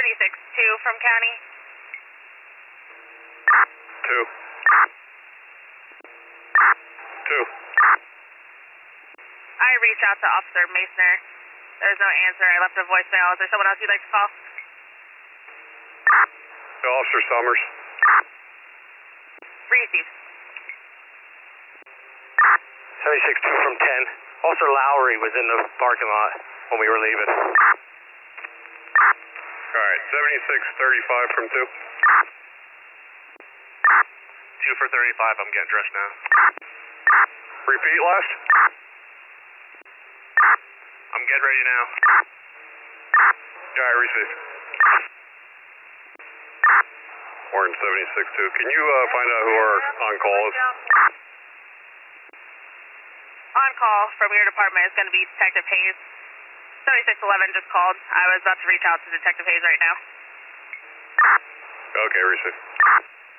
76-2 from county. 2. 2. I reached out to Officer Masner. There's no answer. I left a voicemail. Is there someone else you'd like to call? Officer Summers. Received. 76-2 from 10. Officer Lowry was in the parking lot when we were leaving. Alright, 76-35 from 2. 2 for 35, I'm getting dressed now. Repeat last. I'm getting ready now. Alright, received. Warren 76-2. Can you find out who our on-call is? On call from your department is going to be Detective Hayes. 7611 just called. I was about to reach out to Detective Hayes right now. Okay, received.